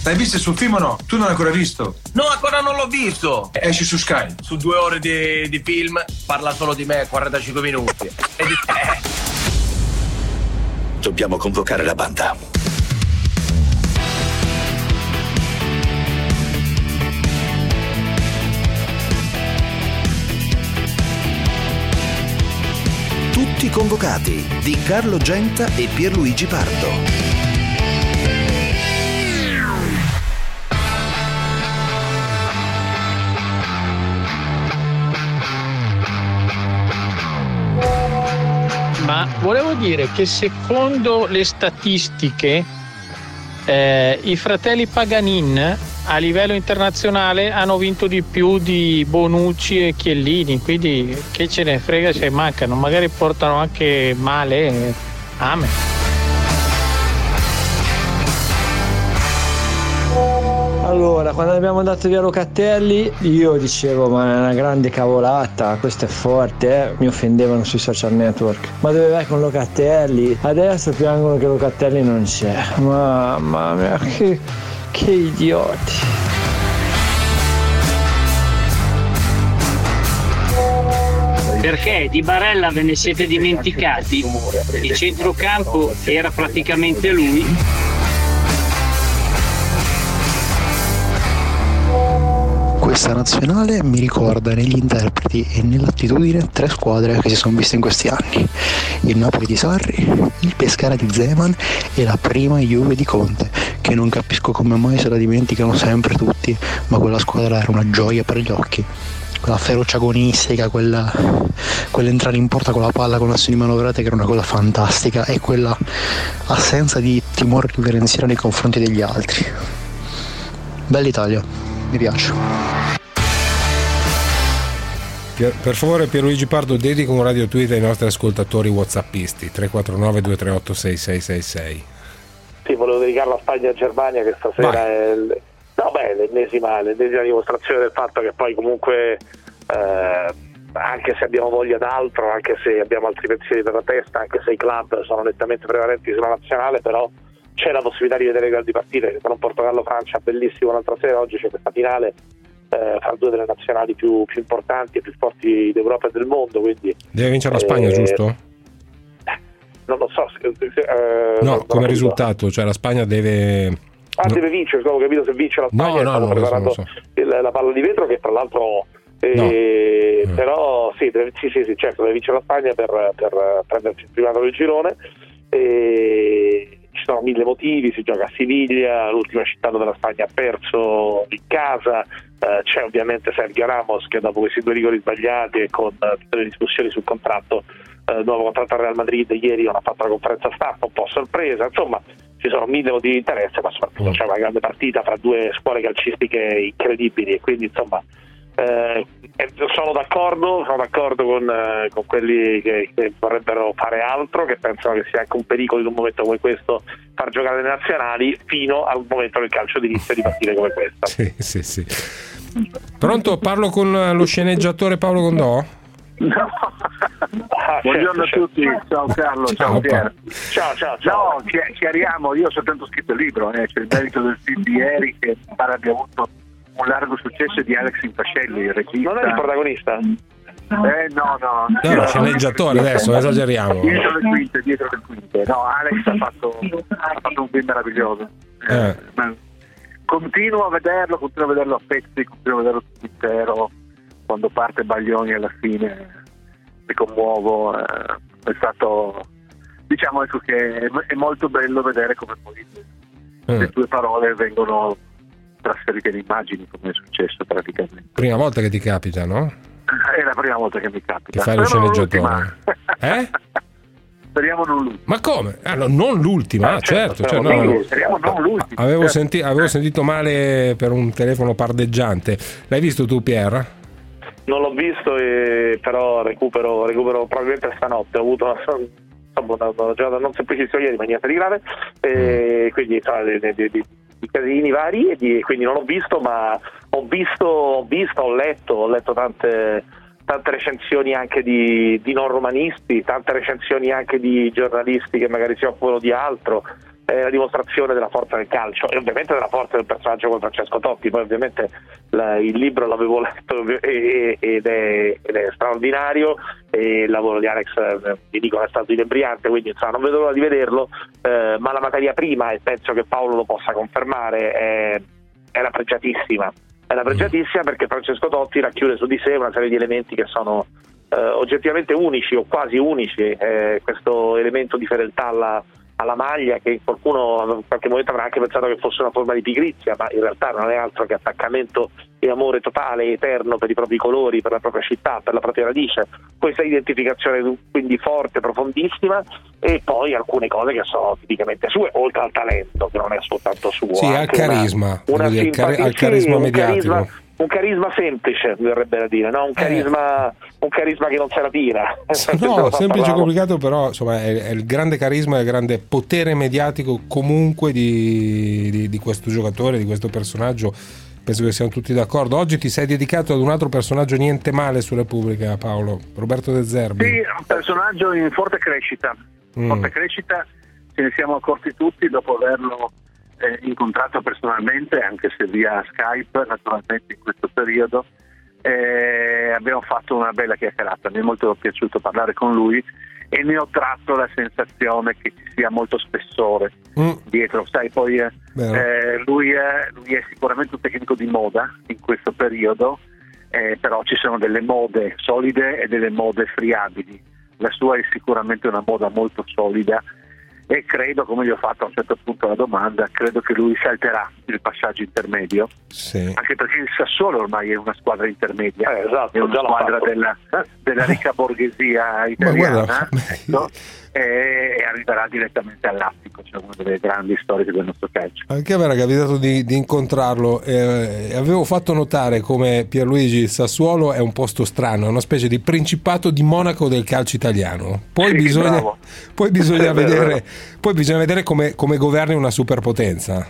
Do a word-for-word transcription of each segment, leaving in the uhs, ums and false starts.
L'hai visto sul film o no? Tu non l'hai ancora visto? No, ancora non l'ho visto. Esce su Sky. Su due ore di, di film parla solo di me, quarantacinque minuti. E di te. Dobbiamo convocare la banda. Tutti convocati di Carlo Genta e Pierluigi Pardo. Ma volevo dire che secondo le statistiche eh, i fratelli Paganin a livello internazionale hanno vinto di più di Bonucci e Chiellini, quindi che ce ne frega se mancano, magari portano anche male. Amen. Allora, quando abbiamo dato via Locatelli io dicevo ma è una grande cavolata, questo è forte, eh? Mi offendevano sui social network. Ma dove vai con Locatelli? Adesso piangono che Locatelli non c'è. Mamma mia, che, che idioti. Perché di Barella ve ne siete dimenticati? Il centrocampo era praticamente lui. Questa nazionale mi ricorda negli interpreti e nell'attitudine tre squadre che si sono viste in questi anni: il Napoli di Sarri, il Pescara di Zeman e la prima Juve di Conte, che non capisco come mai se la dimenticano sempre tutti, ma quella squadra era una gioia per gli occhi. Quella ferocia agonistica, quella, quell'entrare in porta con la palla con azioni manovrate che era una cosa fantastica, e quella assenza di timore riverenziale nei confronti degli altri. Bella Italia, mi piace. Per, per favore Pierluigi Pardo, dedica un radio tweet ai nostri ascoltatori whatsappisti tre quattro nove due tre otto sei sei sei sei. Sì, volevo dedicarlo a Spagna e Germania, che stasera Vai. è il... no, beh, l'ennesima, l'ennesima dimostrazione del fatto che poi comunque eh, anche se abbiamo voglia d'altro, anche se abbiamo altri pensieri per la testa, anche se i club sono nettamente prevalenti sulla nazionale, però c'è la possibilità di vedere grandi partite. Con un Portogallo-Francia bellissimo l'altra sera, oggi c'è questa finale eh, fra due delle nazionali più, più importanti e più forti d'Europa e del mondo, quindi deve vincere la Spagna, eh, giusto? Non lo so eh, no, non, come non risultato, cioè la Spagna deve ah no. deve vincere, ho capito, se vince la Spagna. no, no, stanno no, preparando so. il, la palla di vetro, che tra l'altro eh, no. però sì, deve, sì, sì, sì, certo, deve vincere la Spagna per, per prendersi il primato del girone. E ci sono mille motivi, si gioca a Siviglia, l'ultima città dove la Spagna ha perso in casa, eh, c'è ovviamente Sergio Ramos che dopo questi due rigori sbagliati e con uh, tutte le discussioni sul contratto, uh, nuovo contratto al Real Madrid, ieri non ha fatto la conferenza stampa un po' sorpresa, insomma ci sono mille motivi di interesse, ma soprattutto c'è una grande partita fra due scuole calcistiche incredibili, e quindi insomma Eh, sono d'accordo, sono d'accordo con, eh, con quelli che, che vorrebbero fare altro, che pensano che sia anche un pericolo in un momento come questo far giocare le nazionali, fino al momento del calcio d'inizio di partite come questa. Sì, sì, sì. Pronto? Parlo con lo sceneggiatore Paolo Gondò? No. Ah, buongiorno certo, a tutti, certo. Ciao Carlo, ciao, ciao Pier. Ciao, ciao, ciao. No, chi- chiariamo, io ho soltanto scritto il libro, eh, c'è il merito del film di ieri che mi pare abbia avuto un largo successo, di Alex Infascelli, il regista. Non è il protagonista? Eh no, no. No, no, sceneggiatore adesso, non esageriamo. Dietro le quinte, dietro le quinte. No, Alex ha fatto, ha fatto un film meraviglioso. Eh. Eh, continuo a vederlo, continuo a vederlo a pezzi, continuo a vederlo tutto intero. Quando parte Baglioni alla fine mi commuovo. Eh, è stato, diciamo, ecco, che è, è molto bello vedere come poi eh. le tue parole vengono trasferite in immagini, come è successo praticamente. Prima volta che ti capita, no? È la prima volta che mi capita. Che fai lo sceneggiatore. Eh? Speriamo non l'ultima. Ma come? Ah, no, non l'ultima, ah, certo. certo cioè, no, no, speriamo non l'ultima. Avevo, certo. senti- avevo sentito male per un telefono pardeggiante. L'hai visto tu, Pier? Non l'ho visto, e però recupero, recupero probabilmente stanotte. Ho avuto una, una, una giornata non semplicissima ieri, ma niente di grave. E quindi so, di, di, di, di casini vari, e di, quindi non ho visto, ma ho visto, ho visto, ho letto, ho letto tante, tante recensioni anche di, di non romanisti, tante recensioni anche di giornalisti che magari si occupano di altro. è la dimostrazione della forza del calcio e ovviamente della forza del personaggio come Francesco Totti. Poi ovviamente la, il libro l'avevo letto e, ed, è, ed è straordinario, e il lavoro di Alex eh, vi dico è stato inebriante, quindi insomma, non vedo l'ora di vederlo, eh, ma la materia prima, e penso che Paolo lo possa confermare, è, è la pregiatissima è la pregiatissima perché Francesco Totti racchiude su di sé una serie di elementi che sono eh, oggettivamente unici o quasi unici, eh, questo elemento di fedeltà alla alla maglia, che qualcuno in qualche momento avrà anche pensato che fosse una forma di pigrizia, ma in realtà non è altro che attaccamento e amore totale e eterno per i propri colori, per la propria città, per la propria radice, questa identificazione quindi forte, profondissima, e poi alcune cose che sono tipicamente sue, oltre al talento che non è soltanto suo, sì, al carisma, una, una dire, simpatia, al carisma sì, mediatico. Un carisma, un carisma semplice, mi verrebbe da dire, no? Un carisma, eh. un carisma che non se la tira. No, semplice e complicato, però insomma è, è il grande carisma e il grande potere mediatico comunque di, di, di questo giocatore, di questo personaggio. Penso che siamo tutti d'accordo. Oggi ti sei dedicato ad un altro personaggio niente male su Repubblica, Paolo, Roberto De Zerbi. Sì, un personaggio in forte crescita, mm. forte crescita, ce ne siamo accorti tutti dopo averlo Eh, incontrato personalmente, anche se via Skype naturalmente in questo periodo. Eh, abbiamo fatto una bella chiacchierata, mi è molto piaciuto parlare con lui e ne ho tratto la sensazione che ci sia molto spessore mm. dietro, sai, poi eh, eh, lui, è, lui è sicuramente un tecnico di moda in questo periodo, eh, però ci sono delle mode solide e delle mode friabili. La sua è sicuramente una moda molto solida e credo, come gli ho fatto a un certo punto la domanda, credo che lui salterà il passaggio intermedio, sì. anche perché il Sassuolo ormai è una squadra intermedia, eh, esatto, è una squadra della, della ricca borghesia italiana, guarda, ecco, e arriverà direttamente all'Attico, cioè una delle grandi storie del nostro calcio. Anche a me era capitato di, di incontrarlo e eh, avevo fatto notare come Pierluigi il Sassuolo è un posto strano, è una specie di principato di Monaco del calcio italiano. Poi sì, bisogna, poi bisogna vedere, poi bisogna vedere come, come governi una superpotenza.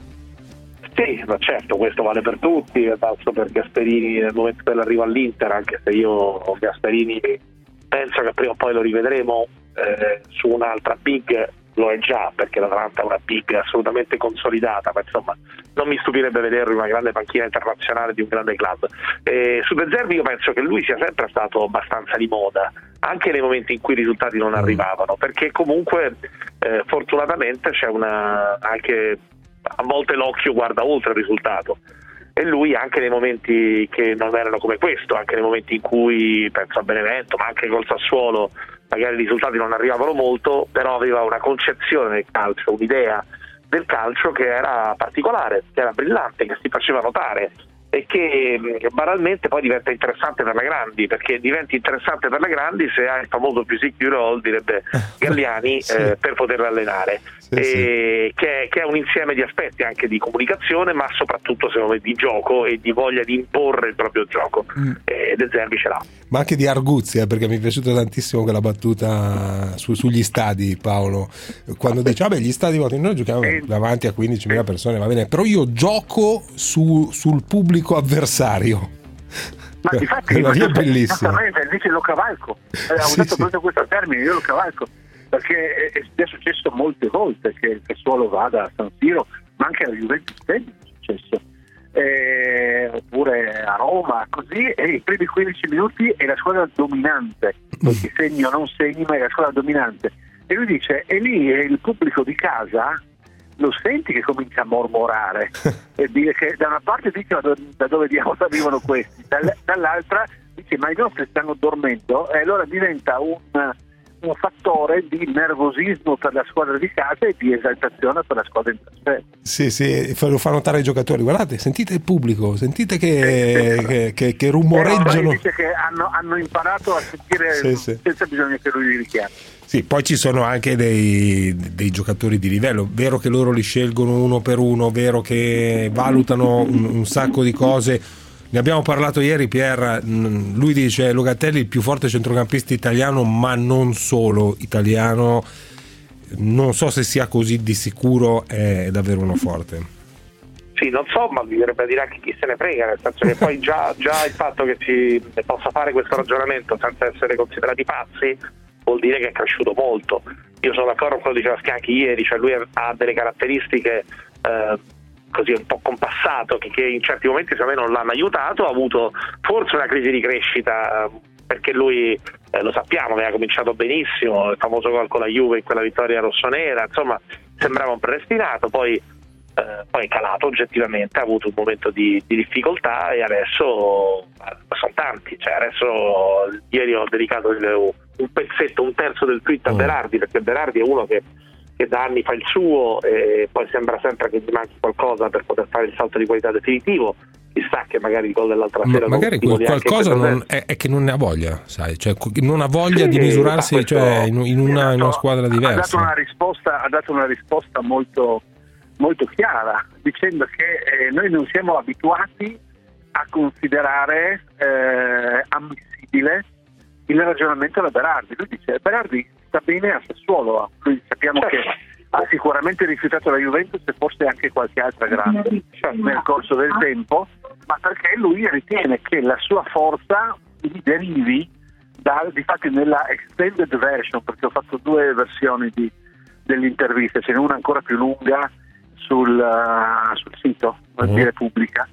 Sì, ma certo, questo vale per tutti, basta per Gasperini nel momento dell'arrivo all'Inter, anche se io Gasperini penso che prima o poi lo rivedremo eh, su un'altra big, lo è già perché l'Atalanta è una big assolutamente consolidata, ma insomma non mi stupirebbe vederlo in una grande panchina internazionale di un grande club. Eh, su De Zerbi io penso che lui sia sempre stato abbastanza di moda, anche nei momenti in cui i risultati non arrivavano, perché comunque eh, fortunatamente c'è una, anche a volte l'occhio guarda oltre il risultato, e lui anche nei momenti che non erano come questo, anche nei momenti in cui penso a Benevento, ma anche col Sassuolo magari i risultati non arrivavano molto, però aveva una concezione del calcio, un'idea del calcio che era particolare, che era brillante, che si faceva notare e che banalmente poi diventa interessante per le grandi, perché diventi interessante per le grandi se hai il famoso physique du role, direbbe Galliani, sì. eh, per poterla allenare, sì, e sì. Che, è, che è un insieme di aspetti anche di comunicazione, ma soprattutto secondo me di gioco e di voglia di imporre il proprio gioco, mm. e De Zerbi ce l'ha. Ma anche di arguzia, perché mi è piaciuta tantissimo quella battuta su, sugli stadi, Paolo, quando dice vabbè gli stadi noi giochiamo davanti a quindicimila persone, va bene, però io gioco su, sul pubblico avversario. Ma infatti ma è bellissimo, invece lo cavalco, eh, ho sì, usato sì. proprio questo termine, io lo cavalco perché è, è successo molte volte che il Sassuolo vada a San Siro, ma anche alla Juventus è successo, eh, oppure a Roma, così, e i primi quindici minuti è la squadra dominante, perché segni o non segni, ma è la squadra dominante, e lui dice, e lì è il pubblico di casa, lo senti che comincia a mormorare e dire che da una parte dice da dove diavolo arrivano questi, dall'altra dice ma i nostri stanno dormendo, e allora diventa un, un fattore di nervosismo per la squadra di casa e di esaltazione per la squadra in trasferta. Sì, sì, lo fa notare ai giocatori, guardate, sentite il pubblico, sentite che, sì, che, che, che rumoreggiano. Dice che hanno, hanno imparato a sentire sì, sì. senza bisogno che lui li richiami. Sì, poi ci sono anche dei, dei giocatori di livello, vero che loro li scelgono uno per uno, vero che valutano un, un sacco di cose. Ne abbiamo parlato ieri, Pier, lui dice Locatelli il più forte centrocampista italiano, ma non solo italiano, non so se sia così di sicuro, è davvero uno forte. Sì, non so, ma bisognerebbe dire anche chi se ne frega, nel senso che poi già, già il fatto che si possa fare questo ragionamento senza essere considerati pazzi vuol dire che è cresciuto molto. io sono d'accordo con quello che diceva Schianchi ieri, cioè lui ha delle caratteristiche eh, così un po' compassato che, che in certi momenti secondo me non l'hanno aiutato, ha avuto forse una crisi di crescita, perché lui eh, lo sappiamo, aveva cominciato benissimo, il famoso gol con la Juve in quella vittoria rossonera, insomma sembrava un predestinato, poi, eh, poi è calato oggettivamente, ha avuto un momento di, di difficoltà e adesso sono tanti, cioè adesso ieri ho dedicato il, un pezzetto, un terzo del tweet a Berardi, perché Berardi è uno che, che da anni fa il suo e poi sembra sempre che gli manchi qualcosa per poter fare il salto di qualità definitivo. Chissà che magari il gol dell'altra sera Ma magari quel qualcosa non è, è che non ne ha voglia, sai, cioè non ha voglia sì, di misurarsi questo, cioè, in, in, una, in una squadra diversa. Ha dato una risposta, ha dato una risposta molto, molto chiara, dicendo che eh, noi non siamo abituati a considerare eh, ammissibile il ragionamento da Berardi. Lui dice: Berardi sta bene a Sassuolo, lui sappiamo certo. che ha sicuramente rifiutato la Juventus e forse anche qualche altra grande nel corso del tempo, ma perché lui ritiene che la sua forza gli derivi da, difatti nella extended version, perché ho fatto due versioni di, dell'intervista, ce n'è una ancora più lunga sul, uh, sul sito uh-huh. di Repubblica,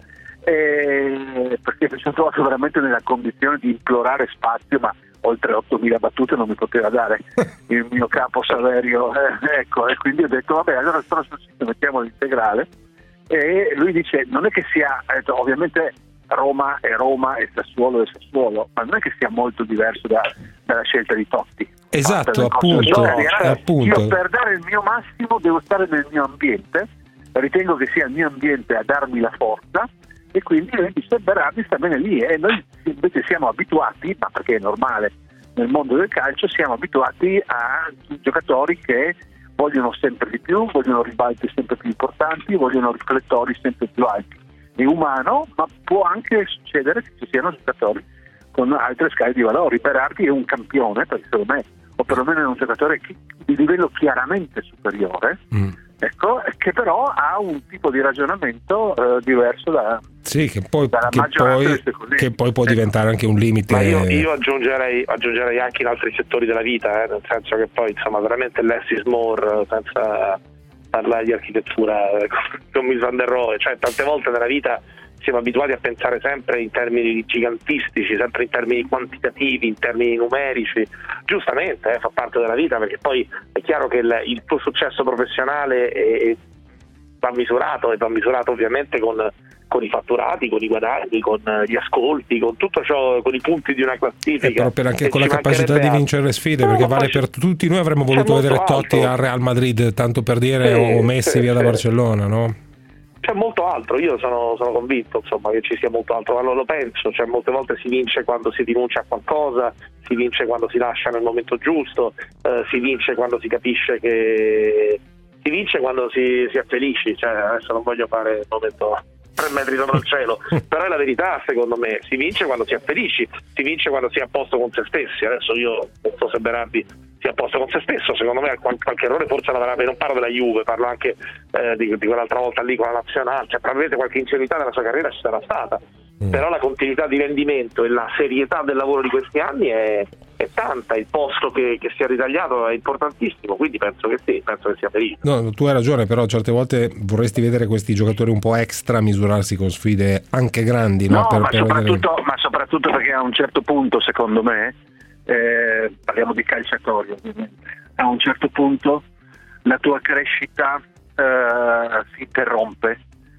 e perché mi sono trovato veramente nella condizione di implorare spazio, ma oltre ottomila battute non mi poteva dare il mio capo Saverio, eh, ecco, e quindi ho detto vabbè, allora sto sul sito, mettiamo l'integrale. E lui dice: non è che sia, ha detto, ovviamente Roma è Roma e Sassuolo è Sassuolo, ma non è che sia molto diverso da, dalla scelta di Totti. Esatto, appunto, appunto. Io per dare il mio massimo devo stare nel mio ambiente, ritengo che sia il mio ambiente a darmi la forza, e quindi lui dice: Berardi sta bene lì, e noi invece siamo abituati, ma perché è normale nel mondo del calcio, siamo abituati a giocatori che vogliono sempre di più, vogliono ribalti sempre più importanti, vogliono riflettori sempre più alti. È umano, ma può anche succedere che ci siano giocatori con altre scale di valori. Berardi è un campione, perché secondo me, o perlomeno è un giocatore di livello chiaramente superiore, mm. ecco, che però ha un tipo di ragionamento eh, diverso da sì, che poi, che poi, che poi può diventare anche un limite. Ma io, io aggiungerei, aggiungerei anche in altri settori della vita, eh, nel senso che poi insomma veramente less is more, senza parlare di architettura eh, con Mies van der Rohe, cioè tante volte nella vita siamo abituati a pensare sempre in termini gigantistici, sempre in termini quantitativi, in termini numerici, giustamente eh, fa parte della vita, perché poi è chiaro che il, il tuo successo professionale è, va misurato e va misurato ovviamente con, con i fatturati, con i guadagni, con gli ascolti, con tutto ciò, con i punti di una classifica. E proprio anche con la capacità di vincere le sfide, no, perché vale per tutti. Noi avremmo voluto vedere Totti al Real Madrid, tanto per dire, sì, o Messi sì, via sì. da Barcellona, no? C'è molto altro, io sono, sono convinto insomma che ci sia molto altro, ma non lo penso, cioè molte volte si vince quando si rinuncia a qualcosa, si vince quando si lascia nel momento giusto, eh, si vince quando si capisce che si vince quando si, si è felici, cioè adesso non voglio fare il momento tre metri sopra il cielo, però è la verità secondo me, si vince quando si è felici, si vince quando si è a posto con se stessi. Adesso io non so se Berardi sia a posto con se stesso, secondo me qualche, qualche errore forse l'avrà, non parlo della Juve, parlo anche eh, di, di quell'altra volta lì con la nazionale, cioè probabilmente qualche ingenuità nella sua carriera ci sarà stata, mm. però la continuità di rendimento e la serietà del lavoro di questi anni è, è tanta, il posto che, che si è ritagliato è importantissimo, quindi penso che sì, penso che sia felice. No, tu hai ragione, però certe volte vorresti vedere questi giocatori un po' extra misurarsi con sfide anche grandi, no? No, per, ma, per soprattutto, vedere... ma soprattutto perché a un certo punto, secondo me, eh, parliamo di calciatori ovviamente, a un certo punto la tua crescita eh, si interrompe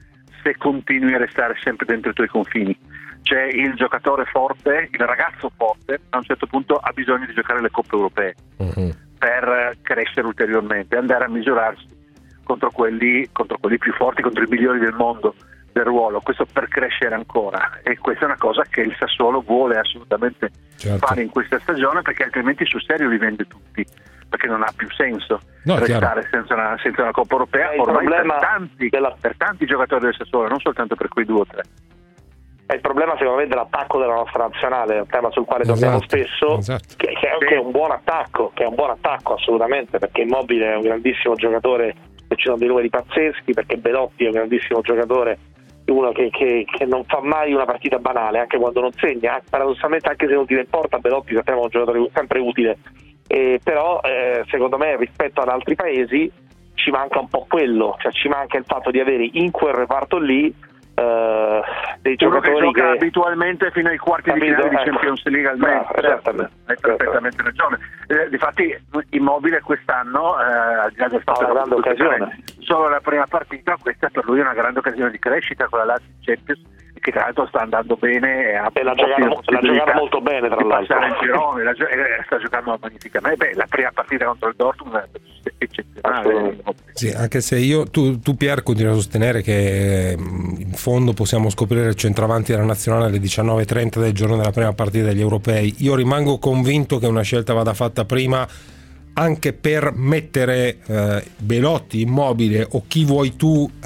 se continui a restare sempre dentro i tuoi confini. Cioè il giocatore forte, il ragazzo forte, a un certo punto ha bisogno di giocare le coppe europee uh-huh. per crescere ulteriormente, andare a misurarsi contro quelli, contro quelli più forti, contro i migliori del mondo del ruolo, questo per crescere ancora, e questa è una cosa che il Sassuolo vuole assolutamente certo. fare in questa stagione, perché altrimenti sul serio li vende tutti, perché non ha più senso no, restare senza una, senza una Coppa Europea è ormai per tanti, della... per tanti giocatori del Sassuolo, non soltanto per quei due o tre. È il problema secondo me dell'attacco della nostra nazionale, è un tema sul quale torniamo esatto, spesso, esatto. Che, che, è, che è un buon attacco, che è un buon attacco assolutamente, perché Immobile è un grandissimo giocatore e ci sono dei numeri pazzeschi, perché Belotti è un grandissimo giocatore, uno che, che, che non fa mai una partita banale, anche quando non segna, paradossalmente anche se non ti importa, Belotti sappiamo è un giocatore sempre utile eh, però eh, secondo me rispetto ad altri paesi ci manca un po' quello, cioè ci manca il fatto di avere in quel reparto lì Uh, dei uno giocatori che gioca che... abitualmente fino ai quarti Capito? di finale di Ecco. Champions League almeno. No, esattamente. Hai perfettamente ragione. Eh, difatti Immobile quest'anno, eh, al di là del fatto No, una grande occasione. solo la prima partita, questa per lui è una grande occasione di crescita con la Lazio Champions, che tra l'altro sta andando bene e ha E l'ha giocato, l'ha giocato molto bene, tra di l'altro. passare in girone, la, eh, sta giocando magnificamente. Beh, la prima partita contro il Dortmund è eccezionale. Sì, anche se io, tu, tu Pier, continui a sostenere che eh, in fondo possiamo scoprire il centravanti della nazionale alle diciannove e trenta del giorno della prima partita degli europei. Io rimango convinto che una scelta vada fatta prima, anche per mettere eh, Belotti, Immobile o chi vuoi tu eh,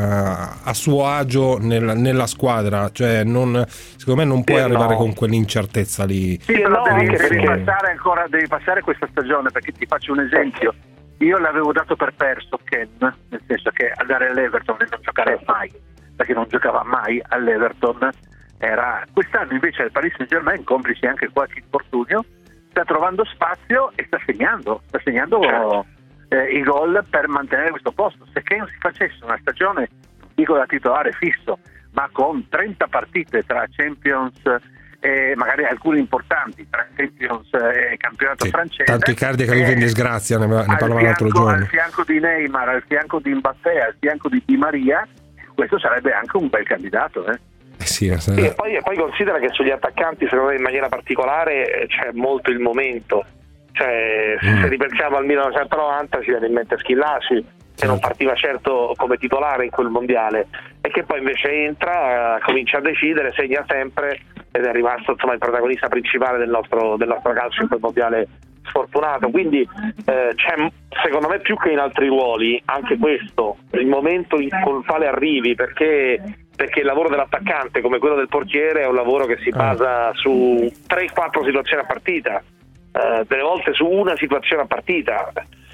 a suo agio nella, nella squadra, cioè non, secondo me non puoi sì, arrivare no. con quell'incertezza lì. Sì, però no, devi, anche devi perché- passare ancora, devi passare questa stagione, perché ti faccio un esempio. Io l'avevo dato per perso Ken, nel senso che andare all'Everton e non giocare mai, perché non giocava mai all'Everton, era quest'anno invece al Paris Saint-Germain, complice anche qualche infortunio, sta trovando spazio e sta segnando, sta segnando Certo. eh, i gol per mantenere questo posto. Se Ken si facesse una stagione, dico da titolare fisso, ma con trenta partite tra Champions e magari alcune importanti, tra Champions e campionato Sì, francese, tanto Icardi è caduto eh, in disgrazia, ne, ne al parlavamo l'altro fianco- giorno. al fianco di Neymar, al fianco di Mbappé, al fianco di Di Maria, questo sarebbe anche un bel candidato, eh? Eh sì, Sì, e poi, e poi considera che sugli attaccanti, secondo me in maniera particolare, c'è molto il momento. Cioè, Mm. se ripensiamo al millenovecentonovanta ci viene in mente Schillaci, che non partiva certo come titolare in quel mondiale, e che poi invece entra, eh, comincia a decidere, segna sempre ed è rimasto insomma il protagonista principale del nostro, del nostro calcio in quel mondiale sfortunato. Quindi eh, c'è, secondo me, più che in altri ruoli, anche questo, il momento in, con il quale arrivi, perché perché il lavoro dell'attaccante, come quello del portiere, è un lavoro che si basa su tre quattro situazioni a partita, eh, delle volte su una situazione a partita,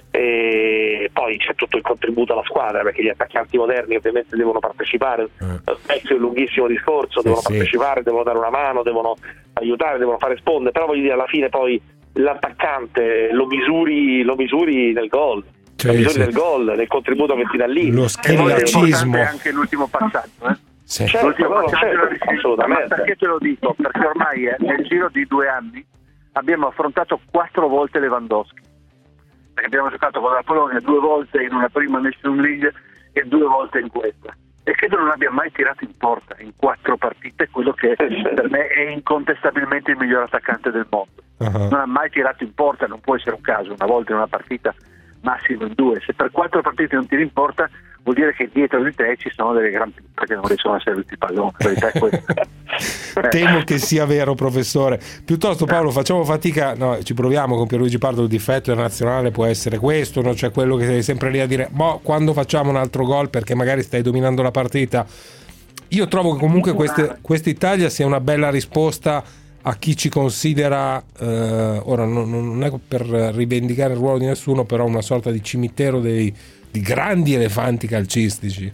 e poi c'è tutto il contributo alla squadra, perché gli attaccanti moderni ovviamente devono partecipare. Questo è un lunghissimo discorso, Sì, devono sì. partecipare, devono dare una mano, devono aiutare, devono fare sponde, però voglio dire, alla fine poi l'attaccante lo misuri, lo misuri nel gol. Sì, lo misuri sì. nel gol, nel contributo che ti dà lì. Lo E molto schillacismo. importante anche l'ultimo passaggio, eh? Sì. Certo, L'ultimo no, passaggio certo, lo decisivo. Ma assolutamente. perché te lo dico? Perché ormai eh, nel giro di due anni abbiamo affrontato quattro volte Lewandowski, perché abbiamo giocato con la Polonia due volte in una prima Nation League e due volte in questa, e credo non abbia mai tirato in porta in quattro partite quello che per me è incontestabilmente il miglior attaccante del mondo. Uh-huh. Non ha mai tirato in porta, non può essere un caso, una volta in una partita, massimo in due. Se per quattro partite non tiri in porta, vuol dire che dietro di te ci sono delle gran pippe che non riescono a servirti il pallone. La verità è questa. Temo che sia vero, professore. Piuttosto, Paolo, facciamo fatica, no, ci proviamo con Pierluigi Pardo. Il difetto della nazionale può essere questo, no? Cioè quello che sei sempre lì a dire, boh, quando facciamo un altro gol perché magari stai dominando la partita. Io trovo che comunque queste, questa Italia sia una bella risposta a chi ci considera, eh, ora non, non è per rivendicare il ruolo di nessuno, però una sorta di cimitero dei, di grandi elefanti calcistici.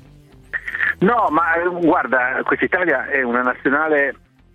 No, ma eh, guarda, questa Italia è una nazionale,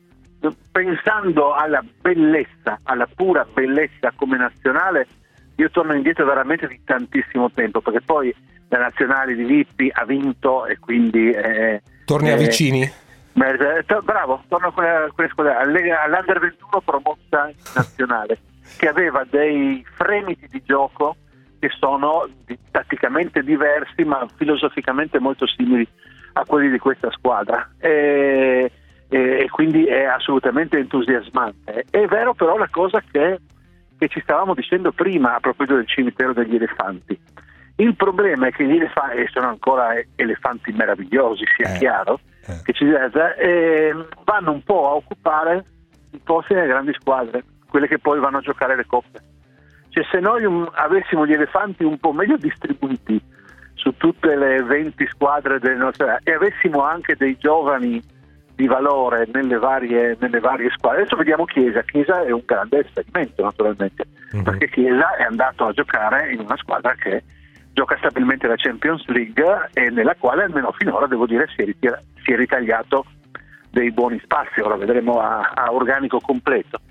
pensando alla bellezza, alla pura bellezza come nazionale, io torno indietro veramente di tantissimo tempo, perché poi la nazionale di Lippi ha vinto e quindi... Eh, Torni eh, a vicini? Beh, to- bravo, torno a quella, quella squadra, alle- all'Under ventuno promossa in nazionale, che aveva dei fremiti di gioco che sono di- tatticamente diversi ma filosoficamente molto simili a quelli di questa squadra, e, e, e quindi è assolutamente entusiasmante. È vero però la cosa che, che ci stavamo dicendo prima a proposito del cimitero degli elefanti. Il problema è che gli elefanti, e sono ancora elefanti meravigliosi, sia Eh. chiaro, che ci eh, vanno un po' a occupare i posti nelle grandi squadre, quelle che poi vanno a giocare le coppe. Cioè, se noi un, avessimo gli elefanti un po' meglio distribuiti su tutte le venti squadre delle nostre, e avessimo anche dei giovani di valore nelle varie, nelle varie squadre. Adesso vediamo Chiesa. Chiesa è un grande esperimento, naturalmente, Mm-hmm. perché Chiesa è andato a giocare in una squadra che gioca stabilmente la Champions League e nella quale almeno finora, devo dire, si è, ritira- si è ritagliato dei buoni spazi. Ora vedremo a, a organico completo.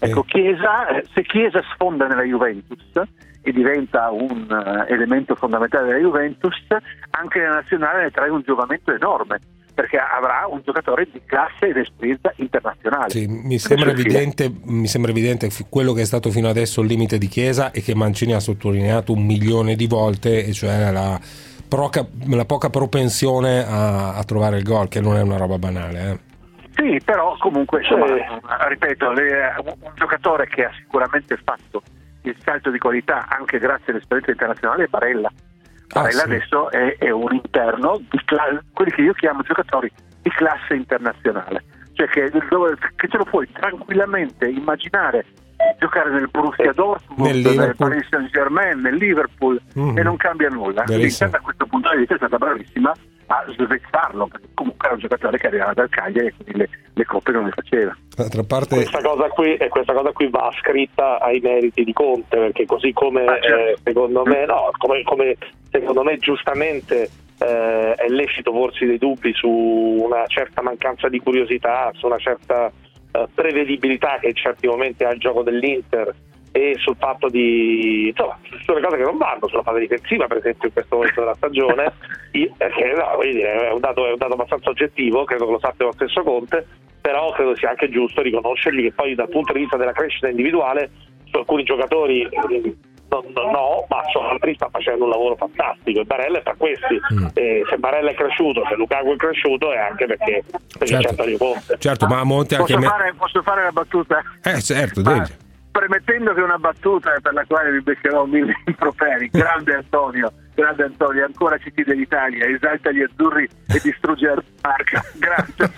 Ecco, Chiesa, se Chiesa sfonda nella Juventus e diventa un uh, elemento fondamentale della Juventus, anche la nazionale ne trae un giovamento enorme, perché avrà un giocatore di classe ed esperienza internazionale. Sì, mi sembra evidente, mi sembra evidente quello che è stato fino adesso il limite di Chiesa e che Mancini ha sottolineato un milione di volte, e cioè la, proca, la poca propensione a, a trovare il gol, che non è una roba banale. Eh. Sì, però comunque, insomma, ripeto, le, un giocatore che ha sicuramente fatto il salto di qualità anche grazie all'esperienza internazionale è Barella. Barella ah, sì. adesso è, è un interno di cla- quelli che io chiamo giocatori di classe internazionale, cioè che, dove, che ce lo puoi tranquillamente immaginare giocare nel Borussia Dortmund, nel, nel Paris Saint-Germain, nel Liverpool, mm. e non cambia nulla. Quindi da questo punto di vista è stata bravissima a svezzarlo, perché comunque era un giocatore che arrivava dal Cagliari e quindi le, le coppe non le faceva. D'altra parte questa cosa qui e questa cosa qui va ascritta ai meriti di Conte, perché così come ah, certo. eh, secondo me no, come, come secondo me giustamente eh, è lecito porsi dei dubbi su una certa mancanza di curiosità, su una certa eh, prevedibilità che in certi momenti ha il gioco dell'Inter, e sul fatto di insomma sulle cose che non vanno, sulla fase difensiva per esempio in questo momento della stagione, io, che no, voglio dire, è un dato, è un dato abbastanza oggettivo, credo che lo sappia lo stesso Conte, però credo sia anche giusto riconoscergli che poi dal punto di vista della crescita individuale su alcuni giocatori no, no, no ma su altri sta facendo un lavoro fantastico, e Barella è tra questi. mm. E se Barella è cresciuto, se Lukaku è cresciuto, è anche perché perché certo, c'è Conte. certo, ma a monte anche posso, me... fare, posso fare la battuta? Eh certo, ma, devi. Premettendo che è una battuta per la quale vi beccherò mille improperi. Grande Antonio, grande Antonio, ancora C T dell'Italia, esalta gli azzurri e distrugge la marca. Grazie.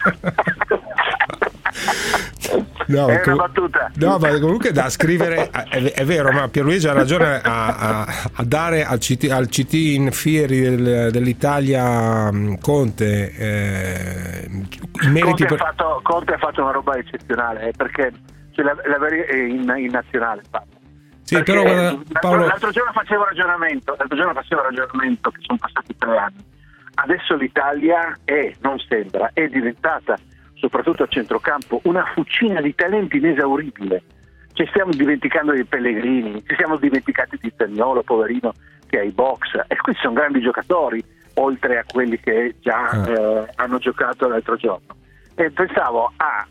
No, è com- una battuta. No, ma comunque da scrivere è, è vero, ma Pierluigi ha ragione a, a, a dare al C T, al C T in Fieri del, dell'Italia Conte eh, i meriti. Conte, per... ha fatto, Conte ha fatto una roba eccezionale, eh, perché cioè, la, la, in, in nazionale sì, però guarda, Paolo... l'altro giorno facevo un ragionamento l'altro giorno facevo un ragionamento che sono passati tre anni. Adesso l'Italia è, non sembra, è diventata soprattutto a centrocampo una fucina di talenti inesauribile. Ci stiamo dimenticando dei Pellegrini, ci siamo dimenticati di Zaniolo, poverino, che ha i box, e questi sono grandi giocatori oltre a quelli che già ah. eh, hanno giocato l'altro giorno. E pensavo a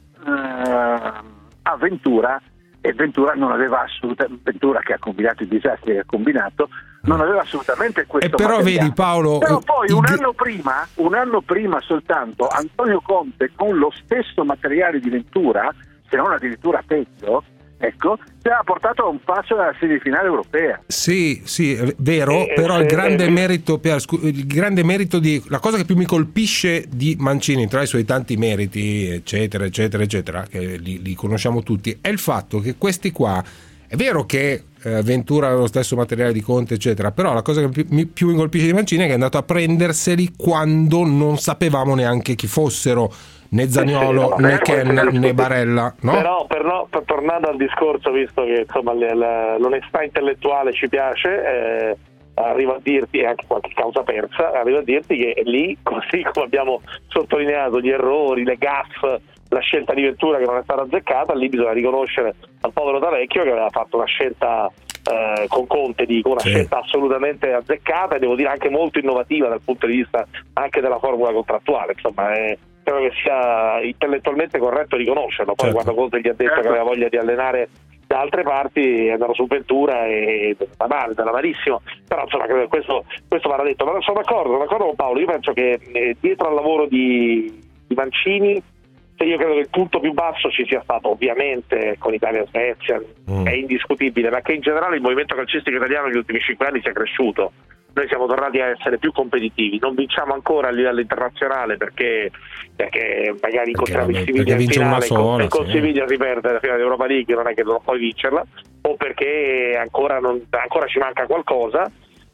eh, a Ventura, e Ventura non aveva assolutamente, Ventura che ha combinato i disastri che ha combinato, non aveva assolutamente questo. E però materiale. vedi Paolo, però poi il... un anno prima, un anno prima soltanto, Antonio Conte con lo stesso materiale di Ventura, se non addirittura peggio, ecco, ci ha portato a un passo dalla semifinale europea. Sì, sì, è vero, eh, però eh, il grande eh, merito per, il grande merito di la cosa che più mi colpisce di Mancini, tra i suoi tanti meriti, eccetera, eccetera, eccetera, che li, li conosciamo tutti, è il fatto che questi qua, è vero che eh, Ventura aveva lo stesso materiale di Conte, eccetera, però la cosa che più mi, più mi colpisce di Mancini è che è andato a prenderseli quando non sapevamo neanche chi fossero, né Zaniolo, né Ken, né Barella, no? Però per, no, per tornando al discorso, visto che insomma le, le, l'onestà intellettuale ci piace, eh, arrivo a dirti, e anche qualche causa persa, arrivo a dirti che lì, così come abbiamo sottolineato gli errori, le gaffe, la scelta di Ventura che non è stata azzeccata, lì bisogna riconoscere al povero D'Avecchio che aveva fatto una scelta eh, con Conte, dico, una sì. scelta assolutamente azzeccata, e devo dire anche molto innovativa dal punto di vista anche della formula contrattuale, insomma è, credo che sia intellettualmente corretto riconoscerlo. Poi certo. quando Conte gli ha detto certo. che aveva voglia di allenare da altre parti, andava su Ventura e va male, andava malissimo, però insomma credo che questo, questo va detto. Ma sono d'accordo, sono d'accordo con Paolo, io penso che eh, dietro al lavoro di, di Mancini, se io credo che il punto più basso ci sia stato ovviamente con Italia-Svezia, mm. è indiscutibile, ma che in generale il movimento calcistico italiano negli ultimi cinque anni sia cresciuto. Noi siamo tornati a essere più competitivi, non vinciamo ancora a livello internazionale perché, perché magari incontriamo il Siviglia in finale, sola, e con sì. Siviglia si perde la finale d'Europa League, non è che non puoi vincerla, o perché ancora, non, ancora ci manca qualcosa,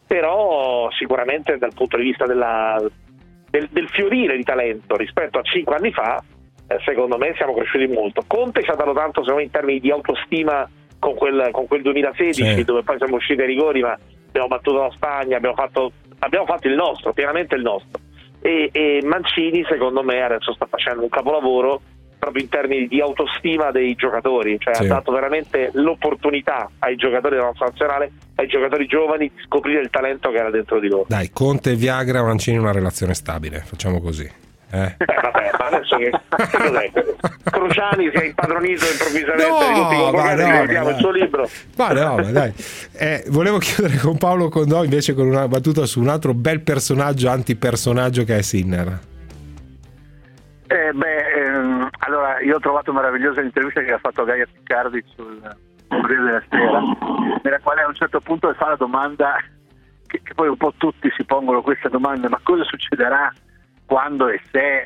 però sicuramente dal punto di vista della, del, del fiorire di talento rispetto a cinque anni fa, eh, secondo me siamo cresciuti molto. Conte ci ha dato tanto secondo me in termini di autostima con quel, con quel duemilasedici sì. dove poi siamo usciti ai rigori, ma abbiamo battuto la Spagna, abbiamo fatto, abbiamo fatto il nostro, pienamente il nostro, e, e Mancini secondo me adesso sta facendo un capolavoro proprio in termini di autostima dei giocatori, cioè sì. ha dato veramente l'opportunità ai giocatori della nostra nazionale, ai giocatori giovani, di scoprire il talento che era dentro di loro. Dai, Conte e Viagra, Mancini una relazione stabile, facciamo così. Eh. Eh, vabbè, ma adesso che, che cos'è? Cruciani si è impadronito improvvisamente no, di tutti i convocati, no, ricordiamo il suo libro. Ma no, ma dai. Eh, volevo chiudere con Paolo Condò invece con una battuta su un altro bel personaggio, antipersonaggio, che è Sinner. Eh, beh, ehm, allora io ho trovato meravigliosa l'intervista che ha fatto Gaia Piccardi sul Corriere della Sera, nella quale a un certo punto fa la domanda che, che poi un po' tutti si pongono questa domanda: ma cosa succederà quando e se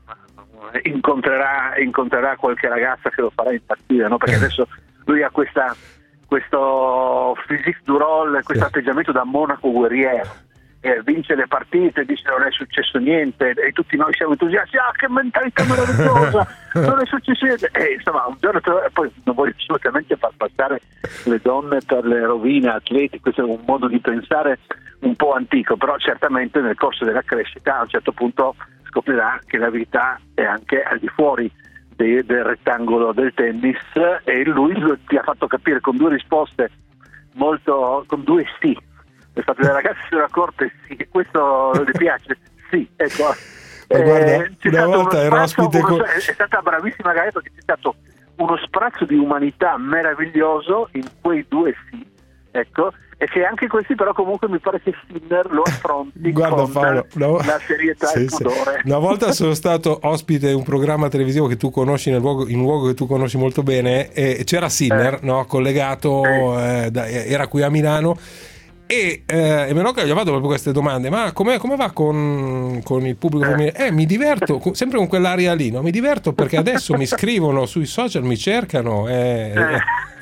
incontrerà, incontrerà qualche ragazza che lo farà impazzire, no? Perché adesso lui ha questa, questo physique du rôle, questo atteggiamento da monaco guerriero, eh, vince le partite, dice non è successo niente e tutti noi siamo entusiasti, ah che mentalità meravigliosa, non è successo niente, e insomma un giorno poi non voglio assolutamente far passare le donne per le rovine atleti, questo è un modo di pensare un po' antico, però certamente nel corso della crescita a un certo punto scoprirà che la vita è anche al di fuori de- del rettangolo del tennis, e lui ti ha fatto capire con due risposte molto, con due sì. Le fatto le ragazze sono accorte, sì, questo le piace, sì, ecco. Ma guarda, eh, c'è una volta ero ospite uno, con... è stata bravissima Gaia, perché c'è stato uno sprazzo di umanità meraviglioso in quei due sì, ecco, e che anche questi però comunque mi pare che Sinner lo affronti Guarda, con Paolo, no. la serietà e sì, il pudore. Sì. Una volta sono stato ospite di un programma televisivo che tu conosci nel luogo, in un luogo che tu conosci molto bene, e c'era Sinner, eh. no, collegato, eh. Eh, da, era qui a Milano, e, eh, e me lo gli ho fatto proprio queste domande: ma come va con, con il pubblico femminile? Eh, mi diverto, sempre con quell'aria lì, no? Mi diverto perché adesso mi scrivono sui social, mi cercano. Eh, eh.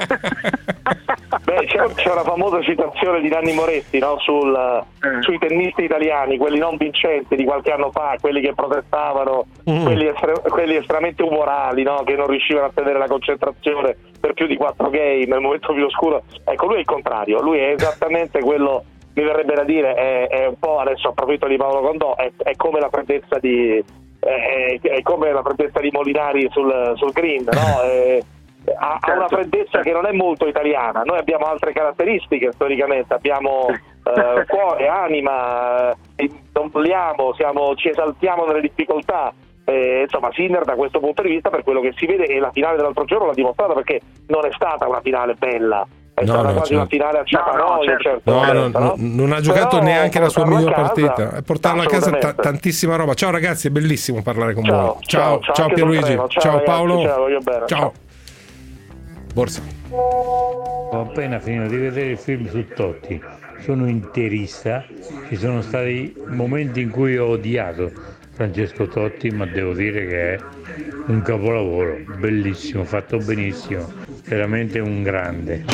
Beh, c'è, c'è una famosa citazione di Nanni Moretti, no? Sul, eh. sui tennisti italiani, quelli non vincenti di qualche anno fa, quelli che protestavano, mm. quelli, estre, quelli estremamente umorali, no? Che non riuscivano a tenere la concentrazione per più di quattro game nel momento più oscuro. Ecco, lui è il contrario, lui è esattamente quello, mi verrebbe da dire, è, è un po', adesso approfitto di Paolo Condò, è, è come la freddezza di è, è come la freddezza di Molinari sul, sul green, no? È, ha, ha una freddezza che non è molto italiana. Noi abbiamo altre caratteristiche storicamente, abbiamo eh, cuore, anima, eh, non vogliamo, siamo, ci esaltiamo nelle difficoltà. Eh, insomma, Sinner da questo punto di vista, per quello che si vede, e la finale dell'altro giorno l'ha dimostrato, perché non è stata una finale bella, è no, stata no, quasi certo. una finale a Ciapanoglia, no, no, certo. no, momento, no, no? non ha giocato Però neanche la sua miglior partita. Portarla a casa t- tantissima roba. Ciao ragazzi, è bellissimo parlare con ciao, voi. Ciao, ciao, ciao Pierluigi, ciao, ciao ragazzi, Paolo, ciao, voglio bene, ciao. ciao. Borsa. Ho appena finito di vedere il film su Totti, sono interista, ci sono stati momenti in cui ho odiato Francesco Totti, ma devo dire che è un capolavoro, bellissimo, fatto benissimo, veramente un grande.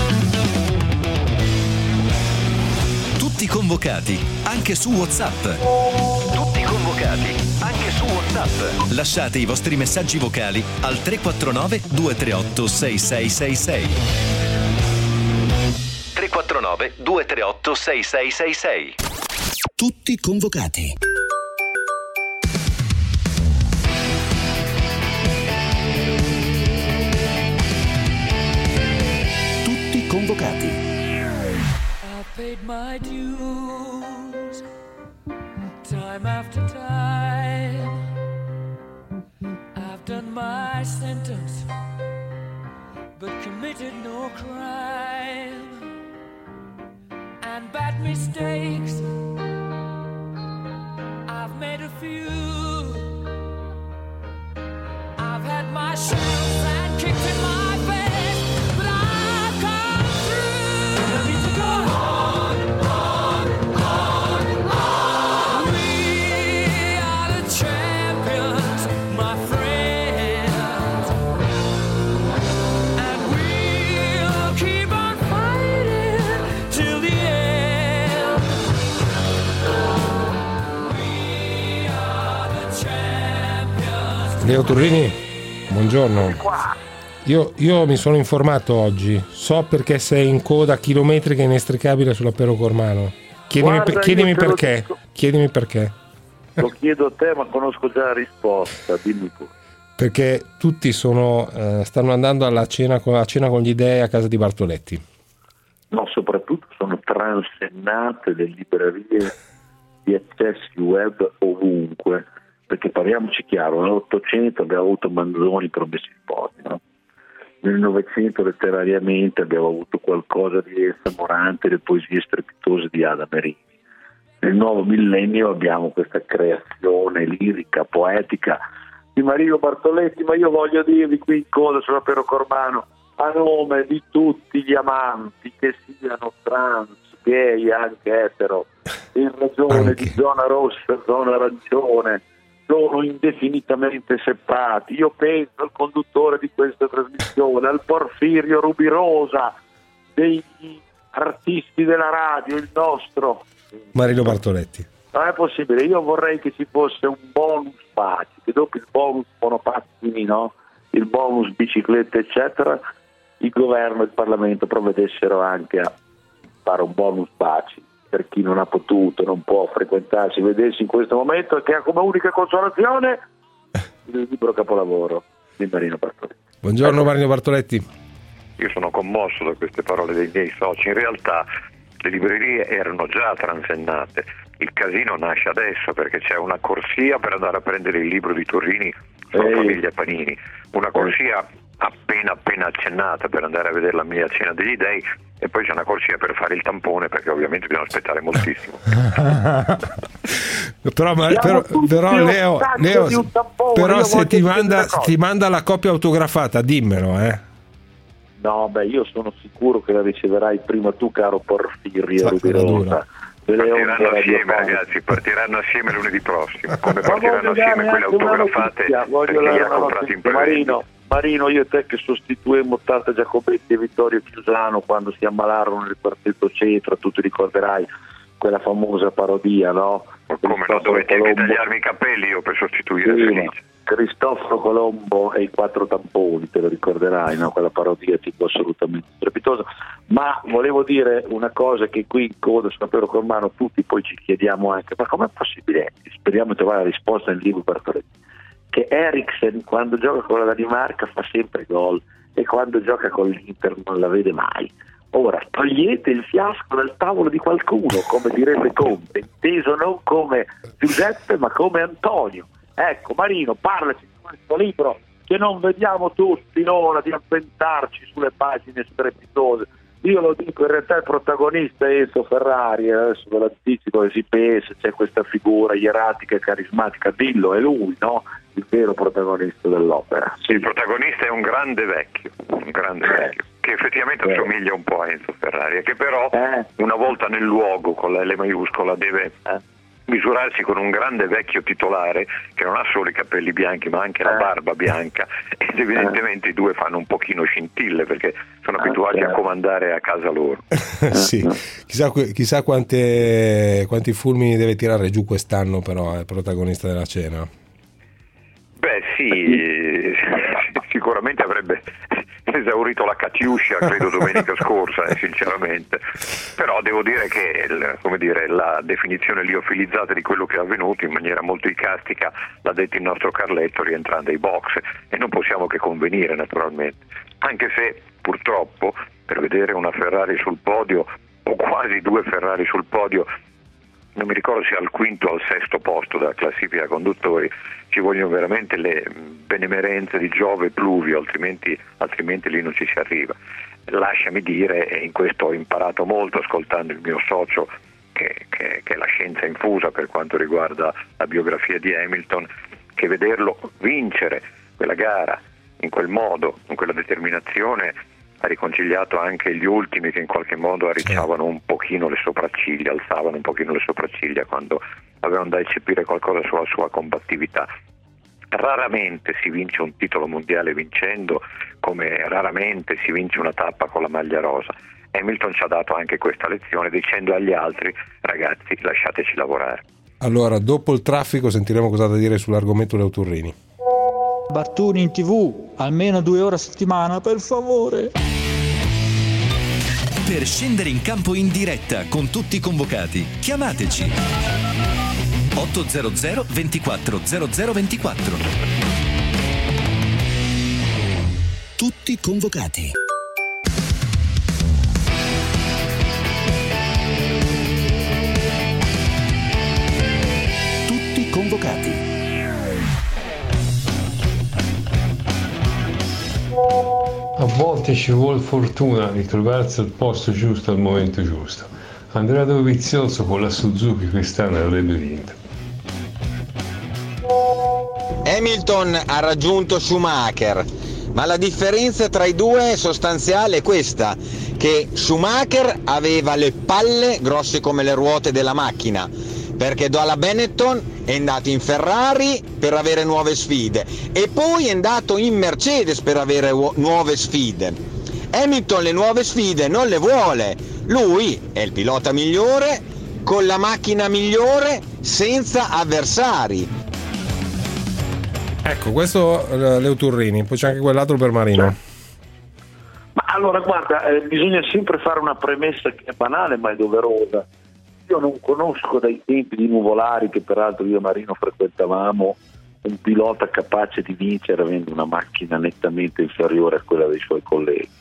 Tutti convocati, anche su WhatsApp. Tutti convocati, anche su WhatsApp. Lasciate i vostri messaggi vocali al tre quattro nove due tre otto sei sei sei sei. tre quattro nove due tre otto sei sei sei sei. Tutti convocati. Tutti convocati. I paid my dues time after time. I've done my sentence but committed no crime, and bad mistakes I've made a few. I've had my shells and kicked in my face, but I've come through. I need to go on, on, on, on. We are the champions, my friends, and we'll keep on fighting till the end. We are the champions. Leo Turrini, buongiorno. Io, io mi sono informato oggi, so perché sei in coda chilometrica inestricabile sulla Pero Cormano. Chiedimi, Guarda, per, chiedimi io te lo perché. dico. Chiedimi perché. Lo chiedo a te, ma conosco già la risposta, dimmi tu. perché tutti sono eh, stanno andando alla cena con, a cena con gli dei a casa di Bartoletti. No, soprattutto sono transennate le librerie di accessi web ovunque, perché parliamoci chiaro, nell'Ottocento abbiamo avuto Manzoni, Promessi Sposi, no? Nel Novecento letterariamente abbiamo avuto qualcosa di Elsa Morante, le poesie strepitose di Ada Merini. Nel nuovo millennio abbiamo questa creazione lirica, poetica di Marino Bartoletti, ma io voglio dirvi qui in coda sulla Pero Cormano, a nome di tutti gli amanti, che siano trans, gay, anche etero, in ragione anche di zona rossa, zona arancione, sono indefinitamente separati. Io penso al conduttore di questa trasmissione, al Porfirio Rubirosa degli artisti della radio, il nostro Marino Bartoletti. Non è possibile, io vorrei che ci fosse un bonus baci, che dopo il bonus monopattini, no? Il bonus biciclette eccetera, il governo e il Parlamento provvedessero anche a fare un bonus baci per chi non ha potuto, non può frequentarsi, vedersi in questo momento, e che ha come unica consolazione il libro capolavoro di Marino Bartoletti. Buongiorno Marino Bartoletti. Io sono commosso da queste parole dei miei soci. In realtà le librerie erano già transennate, il casino nasce adesso perché c'è una corsia per andare a prendere il libro di Torrini sulla Ehi. famiglia Panini, una corsia appena appena accennata per andare a vedere la mia cena degli dei, e poi c'è una corsia per fare il tampone perché ovviamente bisogna aspettare moltissimo. però, ma, però, però Leo, Leo però se ti manda, ti manda la copia autografata dimmelo, eh. No, beh, io sono sicuro che la riceverai prima tu, caro Porfirio Rubirosa. Partiranno assieme, ragazzi, partiranno assieme lunedì prossimo, come partiranno assieme quelle autografate perché li ha comprati in prevendita. Marino, Marino, io e te che sostituemmo Tata Giacobetti e Vittorio Chiusano quando si ammalarono nel quartetto Cetra, tu ti ricorderai quella famosa parodia, no? Come no, dovete anche tagliarmi i capelli io per sostituire sì, Felice. Cristoforo Colombo e i quattro tamponi, te lo ricorderai, no? Quella parodia tipo assolutamente strepitosa. Ma volevo dire una cosa che qui in coda sulla Pero Cormano tutti poi ci chiediamo anche, ma com'è possibile? Speriamo di trovare la risposta nel libro Bartoletti, che Eriksen quando gioca con la Danimarca fa sempre gol e quando gioca con l'Inter non la vede mai. Ora togliete il fiasco dal tavolo di qualcuno, come direbbe Conte, inteso non come Giuseppe ma come Antonio. Ecco, Marino, parlaci di questo libro che non vediamo tutti l'ora di avventarci sulle pagine strepitose. Io lo dico, in realtà il protagonista è Enzo Ferrari, adesso ve l'anticipo che si pensa, c'è questa figura ieratica e carismatica, dillo, è lui, no? Il vero protagonista dell'opera. Sì. Il protagonista è un grande vecchio, un grande eh. vecchio, che effettivamente eh. assomiglia un po' a Enzo Ferrari, e che però eh. una volta nel luogo con la L maiuscola deve eh. misurarsi con un grande vecchio titolare che non ha solo i capelli bianchi ma anche la barba bianca, ed evidentemente eh. i due fanno un pochino scintille perché sono abituati a comandare a casa loro. Sì, chissà, chissà quante, quanti fulmini deve tirare giù quest'anno però il protagonista della cena. Beh sì, sicuramente avrebbe esaurito la Catiuscia credo domenica scorsa, eh, sinceramente, però devo dire che come dire, la definizione liofilizzata di quello che è avvenuto in maniera molto icastica l'ha detto il nostro Carletto rientrando ai box, e non possiamo che convenire naturalmente, anche se purtroppo per vedere una Ferrari sul podio o quasi due Ferrari sul podio, non mi ricordo se al quinto o al sesto posto della classifica conduttori, ci vogliono veramente le benemerenze di Giove e Pluvio, altrimenti, altrimenti lì non ci si arriva. Lasciami dire, e in questo ho imparato molto ascoltando il mio socio che, che, che è la scienza infusa per quanto riguarda la biografia di Hamilton, che vederlo vincere quella gara in quel modo, con quella determinazione, ha riconciliato anche gli ultimi che in qualche modo arricciavano un pochino le sopracciglia, alzavano un pochino le sopracciglia quando avevano da eccepire qualcosa sulla sua combattività. Raramente si vince un titolo mondiale vincendo, come raramente si vince una tappa con la maglia rosa. Hamilton ci ha dato anche questa lezione dicendo agli altri: ragazzi, lasciateci lavorare. Allora, dopo il traffico sentiremo cosa da dire sull'argomento dei Turrini. Bartuni in tv, almeno due ore a settimana, per favore. Per scendere in campo in diretta con tutti i convocati, chiamateci otto zero zero ventiquattro zero zero ventiquattro. Tutti convocati. Tutti convocati. A volte ci vuole fortuna di trovarsi al posto giusto al momento giusto. Andrea Dovizioso con la Suzuki quest'anno avrebbe vinto. Hamilton ha raggiunto Schumacher, ma la differenza tra i due è sostanziale, è questa, che Schumacher aveva le palle grosse come le ruote della macchina, perché dalla Benetton è andato in Ferrari per avere nuove sfide e poi è andato in Mercedes per avere u- nuove sfide. Hamilton le nuove sfide non le vuole, lui è il pilota migliore con la macchina migliore senza avversari. Ecco, questo eh, Leo Turrini, poi c'è anche quell'altro per Marino. Ma allora guarda, eh, bisogna sempre fare una premessa che è banale ma è doverosa. Io non conosco dai tempi di Nuvolari, che peraltro io e Marino frequentavamo, un pilota capace di vincere avendo una macchina nettamente inferiore a quella dei suoi colleghi.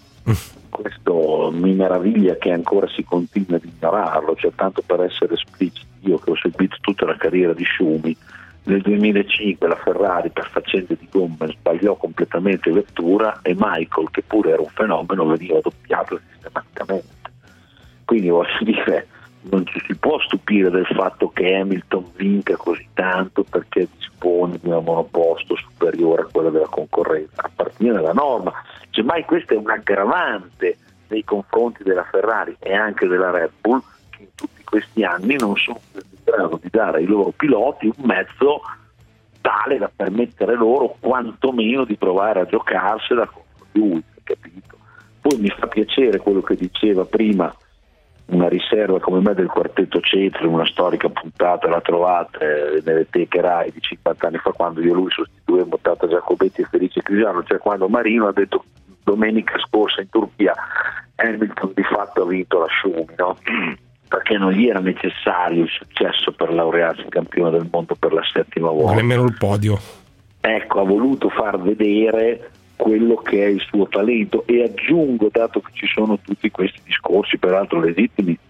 Questo mi meraviglia che ancora si continua ad ignorarlo, cioè tanto per essere espliciti, io che ho seguito tutta la carriera di Schumi, nel duemilacinque la Ferrari per faccende di gomme sbagliò completamente vettura e Michael, che pure era un fenomeno, veniva doppiato sistematicamente. Quindi voglio dire, non ci si può stupire del fatto che Hamilton vinca così tanto perché dispone di un monoposto superiore a quello della concorrenza, appartiene alla norma. Semmai questa è un aggravante nei confronti della Ferrari e anche della Red Bull, che in tutti questi anni non sono in grado di dare ai loro piloti un mezzo tale da permettere loro quantomeno di provare a giocarsela contro lui, capito? Poi mi fa piacere quello che diceva prima una riserva come me del quartetto Cetri, una storica puntata, la trovate nelle teche Rai di cinquanta anni fa, quando io e lui sostituivamo Tata Giacobetti e Felice Cristiano, cioè quando Marino ha detto domenica scorsa in Turchia Hamilton di fatto ha vinto la Schumi, no? Perché non gli era necessario il successo per laurearsi campione del mondo per la settima volta. Nemmeno il podio. Ecco, ha voluto far vedere quello che è il suo talento, e aggiungo, dato che ci sono tutti questi discorsi peraltro legittimi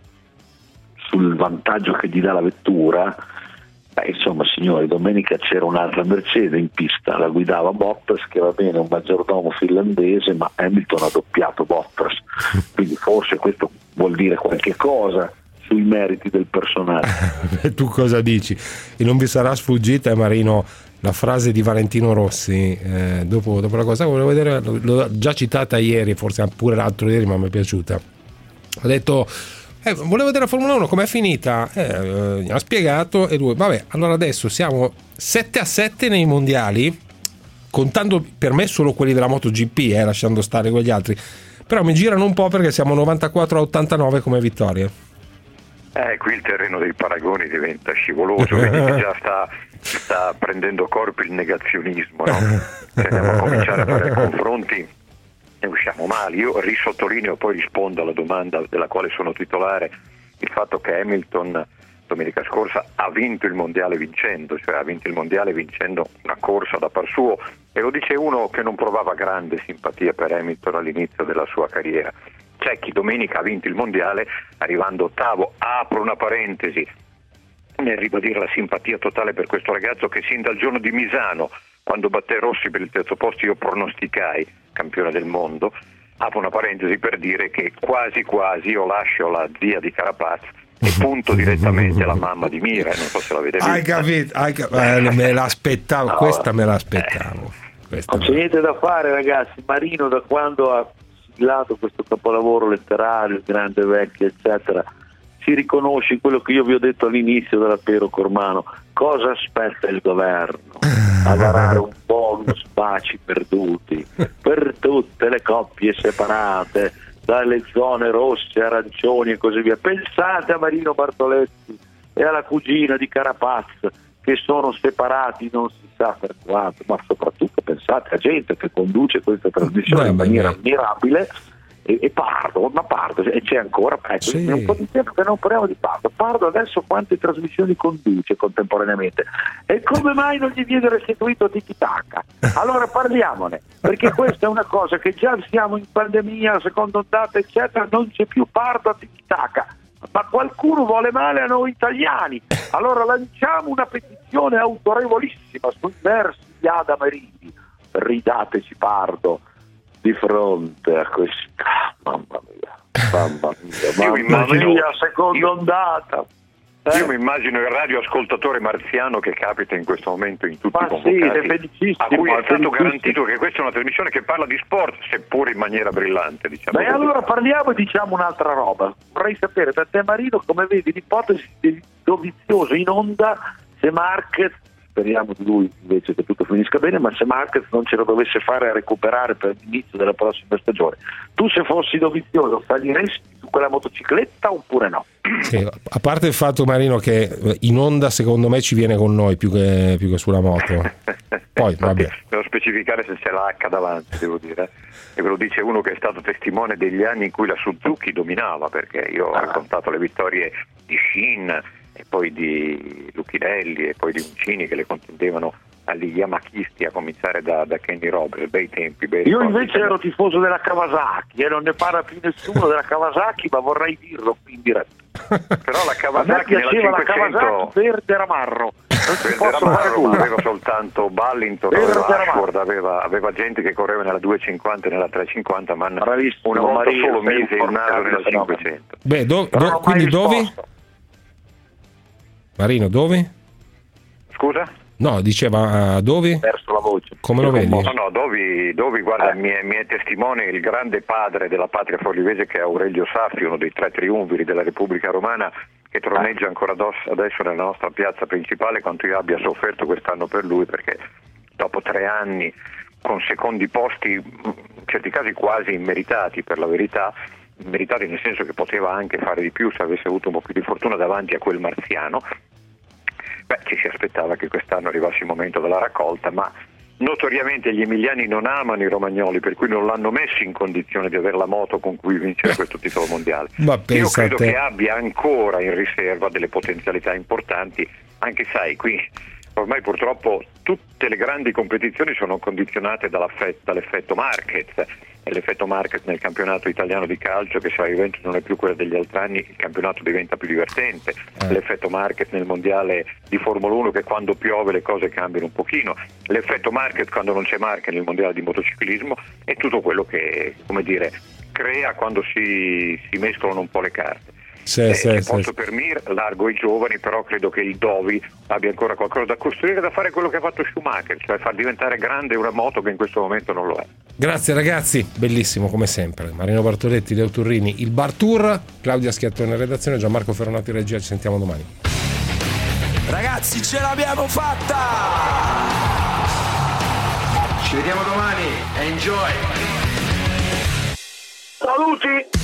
sul vantaggio che gli dà la vettura, beh, insomma signori, domenica c'era un'altra Mercedes in pista, la guidava Bottas, che va bene, un maggiordomo finlandese, ma Hamilton ha doppiato Bottas, quindi forse questo vuol dire qualche cosa sui meriti del personaggio. Tu cosa dici? E non vi sarà sfuggita, eh, Marino, la frase di Valentino Rossi eh, dopo, dopo la cosa, volevo vedere, l'ho già citata ieri, forse pure l'altro ieri, ma mi è piaciuta. Ha detto eh, volevo vedere la Formula uno com'è finita, eh, gli ha spiegato e lui vabbè, allora adesso siamo sette a sette nei mondiali, contando per me solo quelli della MotoGP, eh, lasciando stare quegli altri, però mi girano un po' perché siamo novantaquattro a ottantanove come vittorie. Eh, qui il terreno dei paragoni diventa scivoloso, vedi che già sta, sta prendendo corpo il negazionismo, no? Se andiamo a cominciare a fare confronti ne usciamo male. Io risottolineo, poi rispondo alla domanda della quale sono titolare, il fatto che Hamilton domenica scorsa ha vinto il mondiale vincendo, cioè ha vinto il mondiale vincendo una corsa da par suo, e lo dice uno che non provava grande simpatia per Hamilton all'inizio della sua carriera. C'è chi domenica ha vinto il mondiale arrivando ottavo. Apro una parentesi nel ribadire la simpatia totale per questo ragazzo che sin dal giorno di Misano, quando batté Rossi per il terzo posto, io pronosticai campione del mondo. Apro una parentesi per dire che quasi quasi io lascio la zia di Carapaz e punto direttamente alla mamma di Mira, non so se l'avete vista. Hai capito? Hai cap- eh, me l'aspettavo, no, questa me l'aspettavo. Questa Non c'è niente da fare, ragazzi. Marino, da quando ha siglato questo capolavoro letterario, il grande vecchio, eccetera, si riconosce in quello che io vi ho detto all'inizio della Piero Cormano. Cosa aspetta il governo? A varare un bonus baci perduti per tutte le coppie separate, dalle zone rosse, arancioni e così via. Pensate a Marino Bartoletti e alla cugina di Carapaz, che sono separati non si sa per quanto, ma soprattutto pensate a gente che conduce questa trasmissione in maniera ammirabile e, e Pardo, ma Pardo e c'è ancora, ecco, Sì. è un po' di tempo che non parliamo di Pardo. Pardo adesso quante trasmissioni conduce contemporaneamente e come mai non gli viene restituito Tiki Taka? Allora parliamone, perché questa è una cosa che già siamo in pandemia, seconda ondata eccetera, non c'è più Pardo a Tiki Taka, ma qualcuno vuole male a noi italiani, allora lanciamo una petizione autorevolissima sui versi di Adamo e Ridi, ridateci Pardo di fronte a questa, mamma mia, mamma mia, Io mamma immagino- mia, seconda io- ondata. Io mi immagino il radioascoltatore marziano che capita in questo momento in tutti Ma i sì, convocati, è felicissimo, a cui è è stato felicissimo. garantito che questa è una trasmissione che parla di sport, seppure in maniera brillante, diciamo Beh, così. allora parliamo e diciamo un'altra roba. Vorrei sapere da te, Marino, come vedi l'ipotesi di Dovizioso in onda se Marquez, speriamo di lui invece che tutto finisca bene, ma se Marquez non ce lo dovesse fare a recuperare per l'inizio della prossima stagione. Tu se fossi Dovizioso saliresti su quella motocicletta oppure no? Sì, a parte il fatto, Marino, che in onda secondo me ci viene con noi più che, più che sulla moto. Poi vabbè. Devo specificare se c'è la H davanti, devo dire. E ve lo dice uno che è stato testimone degli anni in cui la Suzuki dominava, perché io ho raccontato le vittorie di Shin e poi di Lucchinelli e poi di Uncini che le contendevano agli Yamachisti, a cominciare da, da Kenny Roberts, bei tempi, bei Io ricordi. invece ero tifoso della Kawasaki e non ne parla più nessuno della Kawasaki, ma vorrei dirlo qui in diretta. Però la A me Kawasaki nella piaceva la cinquecento Kawasaki verde ramarro, non si Verde posso fare Ramarro, ma nulla. aveva soltanto Ballington, Verde aveva Ramarro. Ashford, aveva, aveva gente che correva nella duecentocinquanta e nella trecentocinquanta, ma Bravissimo, una volta Maria, solo sei un mise il naso formidabile nella fenomeno. cinquecento. Beh, do- Però do- non ho quindi mai dove? risposto. Marino, dove? Scusa? No, diceva dove? Perso la voce. Come lo vedi? No, no, Dovi, Dovi guarda, mi, è, mi è testimone il grande padre della patria forlivese che è Aurelio Saffi, uno dei tre triumviri della Repubblica Romana, che troneggia ancora ados- adesso nella nostra piazza principale, quanto io abbia sofferto quest'anno per lui, perché dopo tre anni con secondi posti, in certi casi quasi immeritati per la verità, immeritati nel senso che poteva anche fare di più se avesse avuto un po' più di fortuna davanti a quel marziano, beh, ci si aspettava che quest'anno arrivasse il momento della raccolta, ma notoriamente gli emiliani non amano i romagnoli, per cui non l'hanno messo in condizione di avere la moto con cui vincere questo titolo mondiale. Ma Io pensa a credo te. che abbia ancora in riserva delle potenzialità importanti, anche sai, qui ormai purtroppo tutte le grandi competizioni sono condizionate dall'effetto, dall'effetto Marquez, e l'effetto Marquez nel campionato italiano di calcio, che se la Juventus non è più quella degli altri anni, il campionato diventa più divertente, Eh. l'effetto Marquez nel mondiale di Formula uno, che quando piove le cose cambiano un pochino, l'effetto Marquez quando non c'è Marquez nel mondiale di motociclismo, e tutto quello che, come dire, crea quando si, si mescolano un po' le carte. Sì, Eh, sì, se sì, posso sì. per Mir, largo i giovani, però credo che il Dovi abbia ancora qualcosa da costruire, da fare quello che ha fatto Schumacher, cioè far diventare grande una moto che in questo momento non lo è. Grazie ragazzi, bellissimo come sempre. Marino Bartoletti, Leo Turrini, il Bar Tour, Claudia Schiattone in redazione, Gianmarco Ferronati in regia, ci sentiamo domani. Ragazzi, ce l'abbiamo fatta! Ci vediamo domani. Enjoy. Saluti!